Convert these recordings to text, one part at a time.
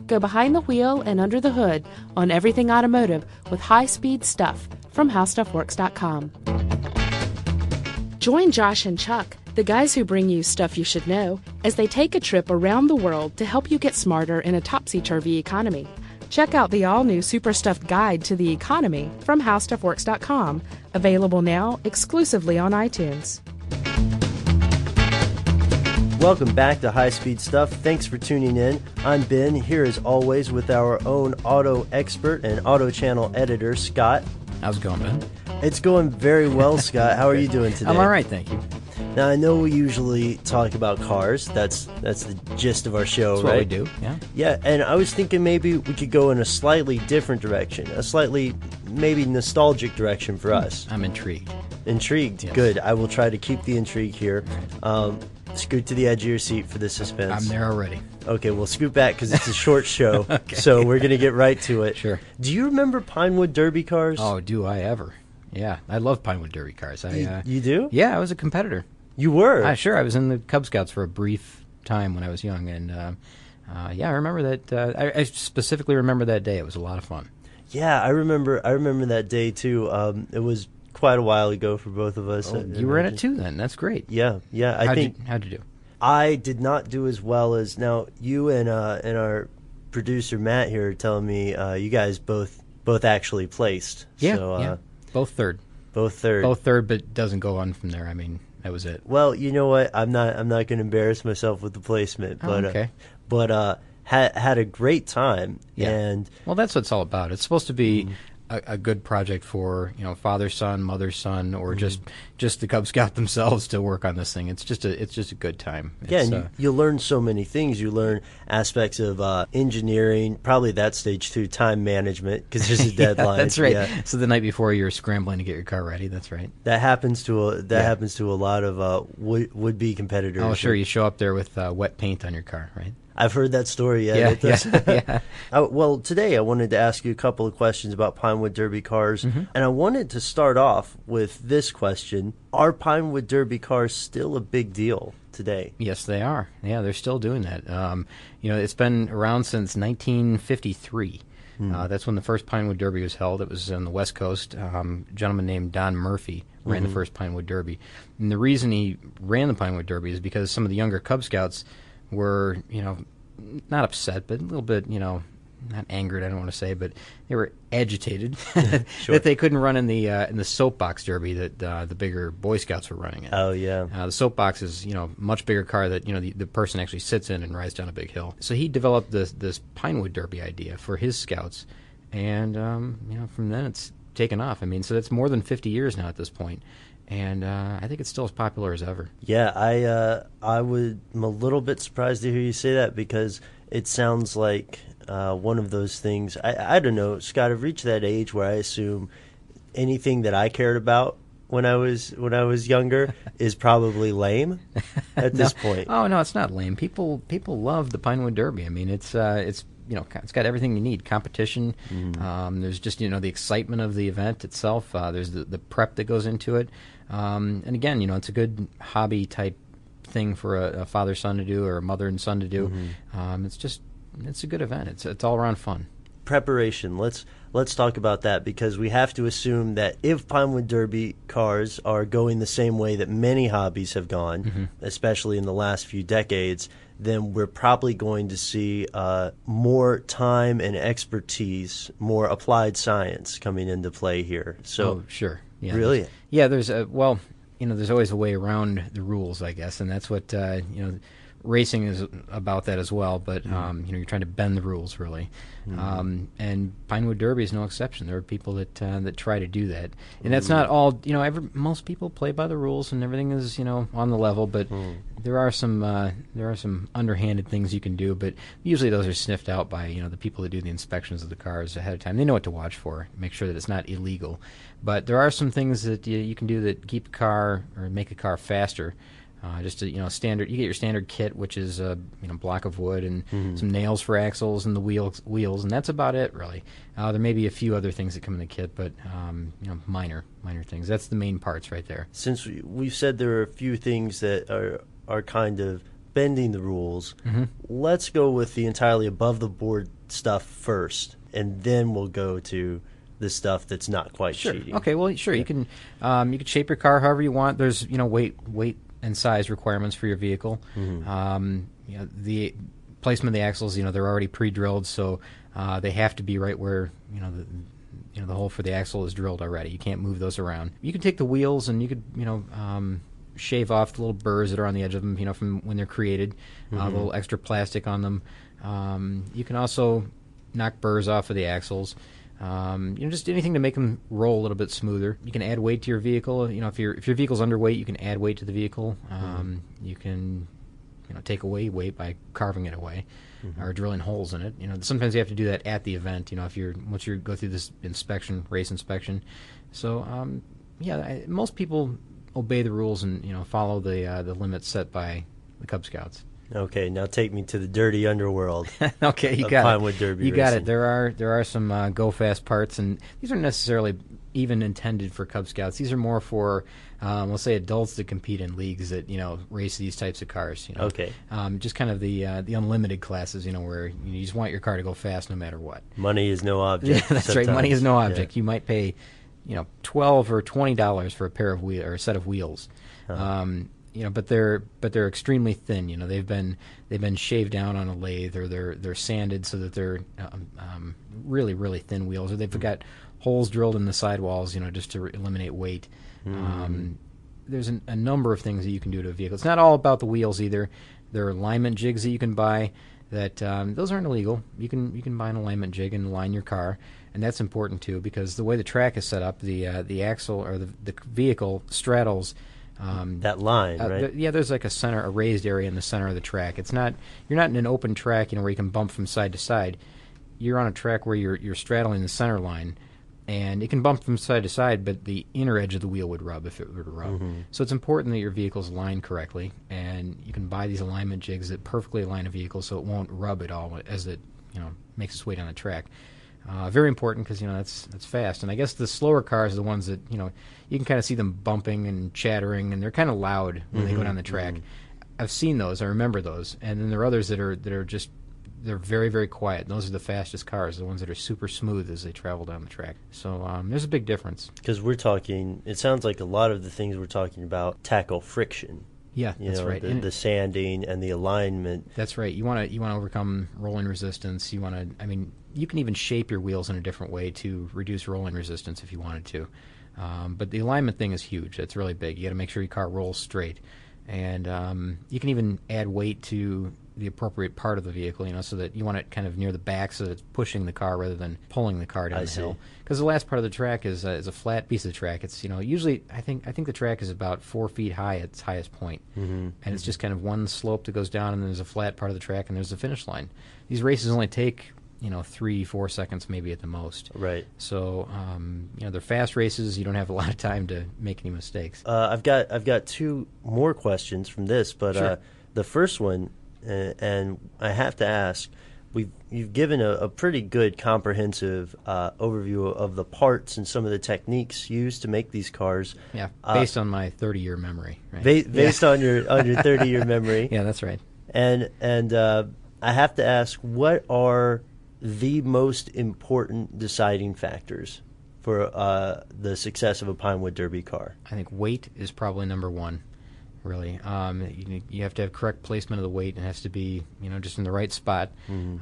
Go behind the wheel and under the hood on everything automotive with high-speed stuff from HowStuffWorks.com. Join Josh and Chuck, the guys who bring you stuff you should know, as they take a trip around the world to help you get smarter in a topsy-turvy economy. Check out the all-new Super Stuffed Guide to the Economy from HowStuffWorks.com, available now exclusively on iTunes. Welcome back to High Speed Stuff. Thanks for tuning in. I'm Ben, here as always with our own auto expert and auto channel editor, Scott. How's it going, Ben? It's going very well, Scott. How are you doing today? I'm all right, thank you. Now, I know we usually talk about cars. That's the gist of our show, That's right? what we do, yeah. Yeah, and I was thinking maybe we could go in a slightly different direction, a slightly maybe nostalgic direction for us. I'm intrigued. Intrigued? Yes. Good. I will try to keep the intrigue here. Scoot to the edge of your seat for the suspense. I'm there already. Okay, we'll scoot back because it's a short show, Okay. So we're going to get right to it. Sure. Do you remember Pinewood Derby cars? Oh, do I ever? Yeah, I love Pinewood Derby cars. You do? Yeah, I was a competitor. You were? Sure, I was in the Cub Scouts for a brief time when I was young, and yeah, I remember that. I specifically remember that day. It was a lot of fun. Yeah, I remember that day too. It was quite a while ago for both of us. Oh, you were in it too then. That's great. Yeah. How'd you do? I did not do as well as now. You and our producer Matt here are telling me you guys both actually placed. Yeah, so, yeah. Both third. Both third. Both third, but doesn't go on from there. I mean, that was it. Well, you know what? I'm not going to embarrass myself with the placement, but okay. Had a great time. Yeah. And well, that's what it's all about. It's supposed to be a good project for father son, mother son, or just the Cub Scout themselves to work on this thing. It's just a good time. Yeah, and you learn so many things. You learn aspects of engineering, probably that stage too, time management because there's a deadline. Yeah, that's right. Yeah. So the night before you're scrambling to get your car ready. That's right. That happens to a lot of would-be competitors. Oh, sure. You show up there with wet paint on your car, right? I've heard that story. Yeah. Yeah. Well, today I wanted to ask you a couple of questions about Pinewood Derby cars, and I wanted to start off with this question: are Pinewood Derby cars still a big deal today? Yes, they are. Yeah, they're still doing that. It's been around since 1953. That's when the first Pinewood Derby was held. It was on the West Coast. A gentleman named Don Murphy ran the first Pinewood Derby. And the reason he ran the Pinewood Derby is because some of the younger Cub Scouts were, not upset, but a little bit, not angered, I don't want to say, but they were agitated Sure. that they couldn't run in the soapbox derby that the bigger Boy Scouts were running in. Oh, yeah. The soapbox is, much bigger car that, the person actually sits in and rides down a big hill. So he developed this Pinewood Derby idea for his Scouts, and, from then it's taken off. I mean, so that's more than 50 years now at this point. And I think it's still as popular as ever. Yeah, I'm a little bit surprised to hear you say that because it sounds like one of those things. I don't know, Scott. I've reached that age where I assume anything that I cared about when I was younger is probably lame at this point. Oh no, it's not lame. People love the Pinewood Derby. I mean, it's it's got everything you need. Competition. There's just the excitement of the event itself. There's the prep that goes into it. And again, it's a good hobby type thing for a father son to do or a mother and son to do. It's a good event. It's all around fun. Preparation. Let's talk about that because we have to assume that if Pinewood Derby cars are going the same way that many hobbies have gone, especially in the last few decades, then we're probably going to see more time and expertise, more applied science coming into play here. So, sure. Yeah, really? There's there's always a way around the rules, I guess, and that's what racing is about that as well. But you're trying to bend the rules, really. And Pinewood Derby is no exception. There are people that try to do that, and that's not all. Most people play by the rules, and everything is on the level. But there are some underhanded things you can do. But usually those are sniffed out by the people that do the inspections of the cars ahead of time. They know what to watch for, make sure that it's not illegal. But there are some things that you can do that keep a car or make a car faster. Just a standard. You get your standard kit, which is a block of wood and some nails for axles and the wheels, and that's about it, really. There may be a few other things that come in the kit, but minor things. That's the main parts right there. Since we've said there are a few things that are kind of bending the rules, let's go with the entirely above the board stuff first, and then we'll go to the stuff that's not quite Sure. cheating. Okay. Well, sure. You can shape your car however you want. There's weight and size requirements for your vehicle. The placement of the axles, they're already pre-drilled, so they have to be right where the hole for the axle is drilled already. You can't move those around. You can take the wheels and you could shave off the little burrs that are on the edge of them, from when they're created, a little extra plastic on them. You can also knock burrs off of the axles. Just anything to make them roll a little bit smoother. You can add weight to your vehicle. If your vehicle's underweight, you can add weight to the vehicle. You can take away weight by carving it away or drilling holes in it. Sometimes you have to do that at the event. Once you go through this race inspection. So most people obey the rules and follow the limits set by the Cub Scouts. Okay, now take me to the dirty underworld. Okay, you got Pinewood Derby You got racing. it. There are some go fast parts, and these aren't necessarily even intended for Cub Scouts. These are more for, let's say, adults that compete in leagues that race these types of cars. Okay. Just kind of the unlimited classes. Where you just want your car to go fast no matter what. Money is no object. Yeah, that's right. sometimes. Money is no object. You might pay, $12 or $20 for a pair of wheel or a set of wheels. But they're extremely thin. They've been shaved down on a lathe, or they're sanded so that they're really, really thin wheels, or they've got holes drilled in the sidewalls, just to eliminate weight. There's a number of things that you can do to a vehicle. It's not all about the wheels either. There are alignment jigs that you can buy. That those aren't illegal. You can buy an alignment jig and align your car, and that's important too, because the way the track is set up, the axle or the vehicle straddles. That line, right? There's like a raised area in the center of the track. You're not in an open track, where you can bump from side to side. You're on a track where you're straddling the center line, and it can bump from side to side, but the inner edge of the wheel would rub if it were to rub. So it's important that your vehicle's aligned correctly, and you can buy these alignment jigs that perfectly align a vehicle so it won't rub at all as it makes its way down the track. Very important because that's fast, and I guess the slower cars are the ones that you can kind of see them bumping and chattering, and they're kind of loud when they go down the track. I've seen those, I remember those, and then there are others that are just they're very, very quiet. Those are the fastest cars, the ones that are super smooth as they travel down the track. So there's a big difference. Because it sounds like a lot of the things we're talking about tackle friction. Yeah, that's right. The sanding and the alignment. That's right. You want to overcome rolling resistance. You can even shape your wheels in a different way to reduce rolling resistance if you wanted to. But the alignment thing is huge. That's really big. You got to make sure your car rolls straight. And you can even add weight to the appropriate part of the vehicle, so that you want it kind of near the back so that it's pushing the car rather than pulling the car down the hill. Because the last part of the track is a flat piece of the track. It's usually I think the track is about 4 feet high at its highest point, and it's just kind of one slope that goes down, and then there's a flat part of the track, and there's the finish line. These races only take 3-4 seconds maybe at the most. Right. So they're fast races. You don't have a lot of time to make any mistakes. I've got two more questions from this, but Sure. The first one. And I have to ask, you've given a pretty good comprehensive overview of the parts and some of the techniques used to make these cars. Yeah, based on my 30-year memory. Right? Based on your 30-year memory. Yeah, that's right. And I have to ask, what are the most important deciding factors for the success of a Pinewood Derby car? I think weight is probably number one. Really, you have to have correct placement of the weight. It has to be, just in the right spot.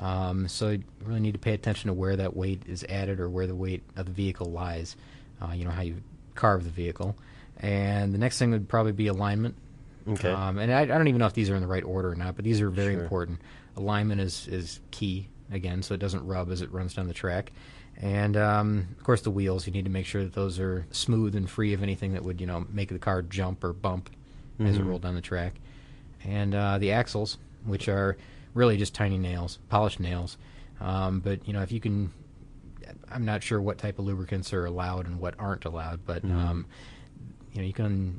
So you really need to pay attention to where that weight is added or where the weight of the vehicle lies. How you carve the vehicle. And the next thing would probably be alignment. Okay. And I don't even know if these are in the right order or not, but these are very Sure. important. Alignment is key, again, so it doesn't rub as it runs down the track. And, of course, the wheels. You need to make sure that those are smooth and free of anything that would, make the car jump or bump as it rolled down the track. And the axles, which are really just tiny nails, polished nails. But, if you can... I'm not sure what type of lubricants are allowed and what aren't allowed, but, you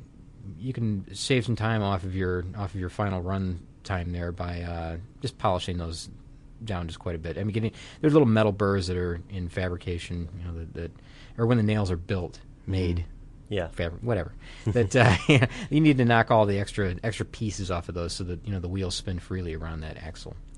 can save some time off of your final run time there by just polishing those down just quite a bit. There's little metal burrs that are in fabrication, that or when the nails are built, made... Yeah. Whatever. That you need to knock all the extra pieces off of those so that the wheels spin freely around that axle.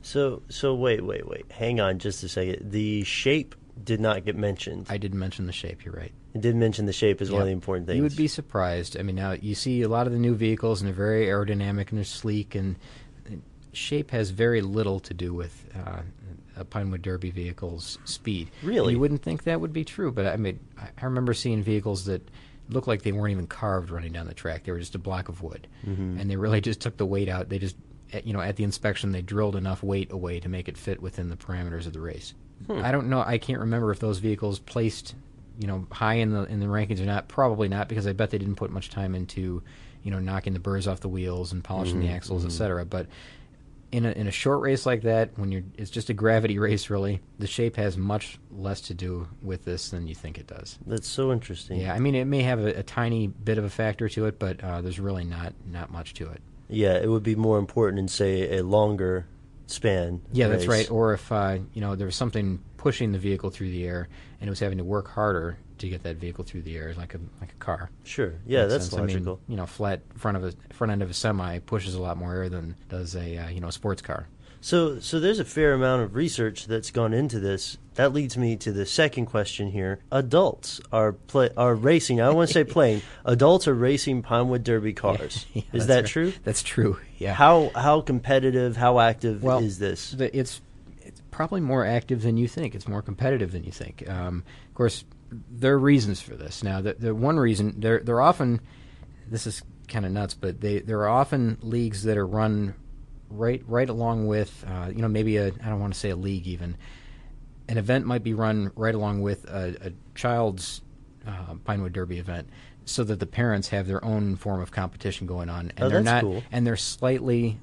So wait. Hang on just a second. The shape did not get mentioned. I didn't mention the shape. You're right. It did mention the shape as one of the important things. You would be surprised. I mean, now you see a lot of the new vehicles, and they're very aerodynamic and they're sleek, and shape has very little to do with a Pinewood Derby vehicle's speed. Really? You wouldn't think that would be true, but I mean, I remember seeing vehicles that looked like they weren't even carved running down the track. They were just a block of wood, and they really just took the weight out. They just, at the inspection, they drilled enough weight away to make it fit within the parameters of the race. I don't know. I can't remember if those vehicles placed, high in the rankings or not. Probably not, because I bet they didn't put much time into, knocking the burrs off the wheels and polishing the axles, etc. But in a short race like that, it's just a gravity race, really, the shape has much less to do with this than you think it does. That's so interesting. Yeah, I mean, it may have a tiny bit of a factor to it, but there's really not much to it. Yeah, it would be more important in, say, a longer span. Yeah, race. that's right. Or if there was something pushing the vehicle through the air, and it was having to work harder to get that vehicle through the air, like a car. Sure. Yeah, that's sense. logical. I mean, flat front end of a semi pushes a lot more air than does a sports car. So there's a fair amount of research that's gone into this. That leads me to the second question here. Adults are racing. I don't want to say playing. Adults are racing Pinewood Derby cars. Yeah, is that right. true? That's true. Yeah. How competitive? How active is this? It's probably more active than you think. It's more competitive than you think. Of course, there are reasons for this. Now, the one reason they're often, this is kind of nuts, but there are often leagues that are run right along with, maybe I don't want to say a league even. An event might be run right along with a child's Pinewood Derby event, so that the parents have their own form of competition going on, and that's cool. And they're slightly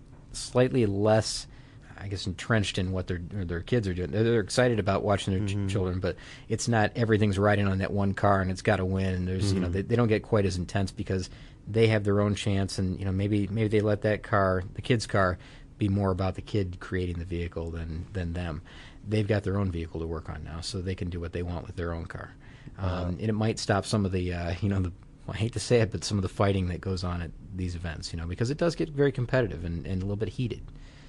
less, I guess, entrenched in what their kids are doing. They're excited about watching their children, but it's not everything's riding on that one car and it's got to win. And there's they don't get quite as intense because they have their own chance, and maybe they let that car, the kid's car, be more about the kid creating the vehicle than them. They've got their own vehicle to work on now, so they can do what they want with their own car. And it might stop some of the I hate to say it, but some of the fighting that goes on at these events, because it does get very competitive and a little bit heated.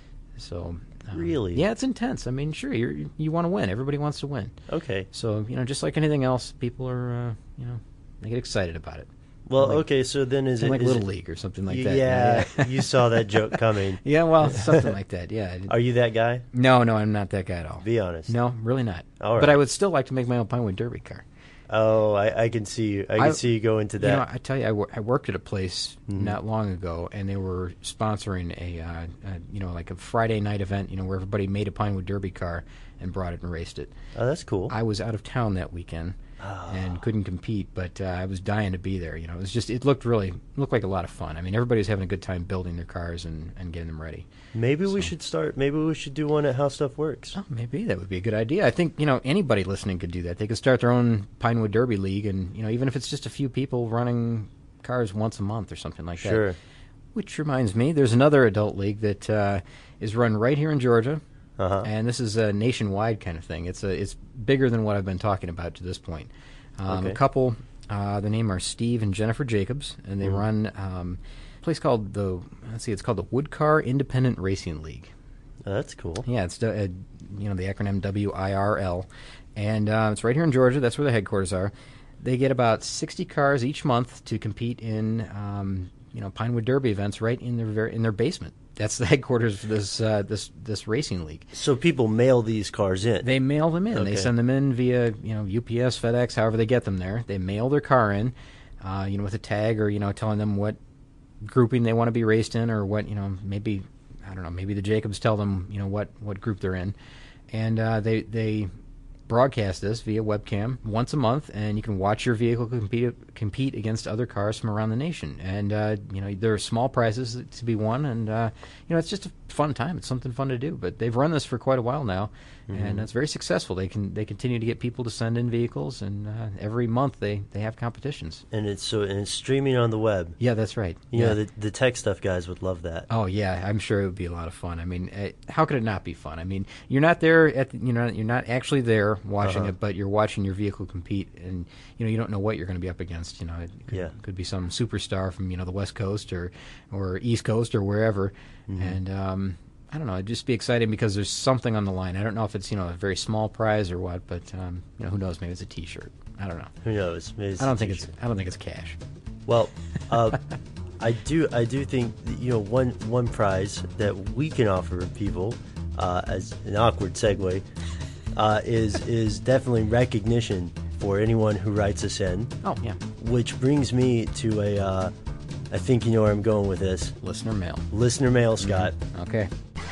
So really, yeah, it's intense. I mean, sure, you want to win. Everybody wants to win. Okay. So just like anything else, people are they get excited about it. Well, okay. So then is it Little League or something like that? Yeah, you saw that joke coming. Yeah, well, something like that. Yeah. Are you that guy? No, I'm not that guy at all. Be honest. No, really not. All right. But I would still like to make my own Pinewood Derby car. Oh, I can see you. I can see you go into that. I tell you, I worked at a place not long ago, and they were sponsoring a like a Friday night event, where everybody made a Pinewood Derby car and brought it and raced it. Oh, that's cool. I was out of town that weekend and couldn't compete, but I was dying to be there. It looked like a lot of fun. I mean, everybody was having a good time building their cars and getting them ready. Maybe we should start. Maybe we should do one at How Stuff Works. Oh, maybe that would be a good idea. I think anybody listening could do that. They could start their own Pinewood Derby league, and even if it's just a few people running cars once a month or something like that. Sure. Which reminds me, there's another adult league that is run right here in Georgia, and this is a nationwide kind of thing. It's bigger than what I've been talking about to this point. Okay. A couple, the name are Steve and Jennifer Jacobs, and they run a place called it's called the Wood Car Independent Racing League. Oh, that's cool. Yeah, it's the acronym WIRL, and it's right here in Georgia. That's where the headquarters are. They get about 60 cars each month to compete in Pinewood Derby events right in their basement. That's the headquarters for this racing league. So people mail these cars in. They mail them in. Okay. They send them in via UPS, FedEx, however they get them there. They mail their car in, with a tag or telling them what grouping they want to be raced in, or what maybe the Jacobs tell them what group they're in, and they broadcast this via webcam once a month, and you can watch your vehicle compete against other cars from around the nation. And there are small prizes to be won, and it's just a fun time. It's something fun to do. But they've run this for quite a while now, and it's very successful. They continue to get people to send in vehicles, and every month they have competitions. And it's streaming on the web. Yeah, that's right. The tech stuff guys would love that. Oh yeah, I'm sure it would be a lot of fun. I mean, how could it not be fun? I mean, you're not there you're not actually there watching it, but you're watching your vehicle compete, and you don't know what you're going to be up against. It could be some superstar from the West Coast or East Coast or wherever, and I don't know. It'd just be exciting because there's something on the line. I don't know if it's a very small prize or what, but who knows? Maybe it's a T-shirt. I don't know. Who knows? Maybe I don't think it's cash. Well, I do think that, one prize that we can offer people as an awkward segue is definitely recognition for anyone who writes us in. Oh yeah. Which brings me to I think you know where I'm going with this. Listener mail. Listener mail, Scott. Mm-hmm. Okay.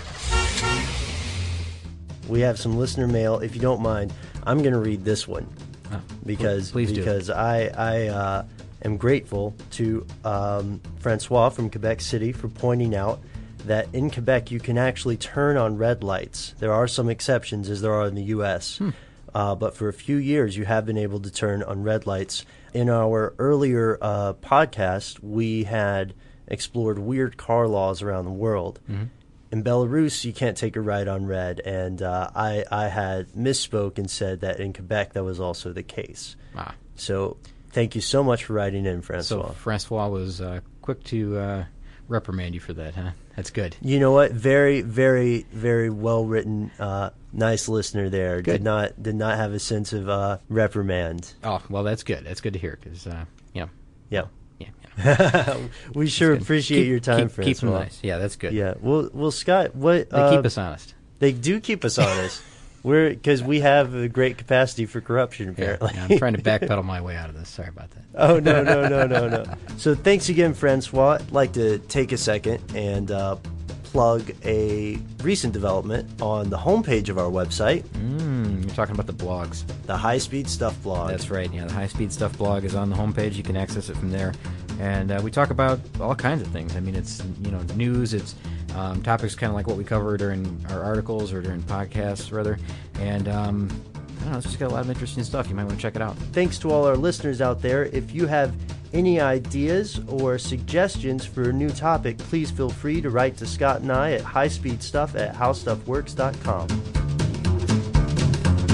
We have some listener mail. If you don't mind, I'm going to read this one because please do. Because I am grateful to Francois from Quebec City for pointing out that in Quebec you can actually turn on red lights. There are some exceptions, as there are in the U.S., but for a few years you have been able to turn on red lights. In our earlier podcast, we had explored weird car laws around the world. Mm-hmm. In Belarus, you can't take a right on red, and I had misspoke and said that in Quebec that was also the case. So thank you so much for writing in, Francois. So Francois was quick to reprimand you for that, huh? That's good. You know what? Very, very, very well written. Nice listener there. Good. Did not have a sense of reprimand. Oh well, that's good. That's good to hear because Yeah. Yeah. We sure appreciate your time, Francois. Keep them nice. Yeah, that's good. Yeah. Well, Scott, what they keep us honest. They do keep us honest. Because we have a great capacity for corruption, apparently. Yeah, I'm trying to backpedal my way out of this. Sorry about that. Oh, no. So thanks again, Francois. I'd like to take a second and plug a recent development on the homepage of our website. You're talking about the blogs. The High Speed Stuff blog. That's right. Yeah, the High Speed Stuff blog is on the homepage. You can access it from there. And we talk about all kinds of things. I mean, it's news. It's topics kind of like what we cover during our articles or during podcasts, rather. And I don't know, it's just got a lot of interesting stuff. You might want to check it out. Thanks to all our listeners out there. If you have any ideas or suggestions for a new topic, please feel free to write to Scott and I at highspeedstuff@howstuffworks.com.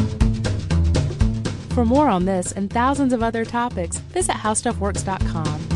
For more on this and thousands of other topics, visit howstuffworks.com.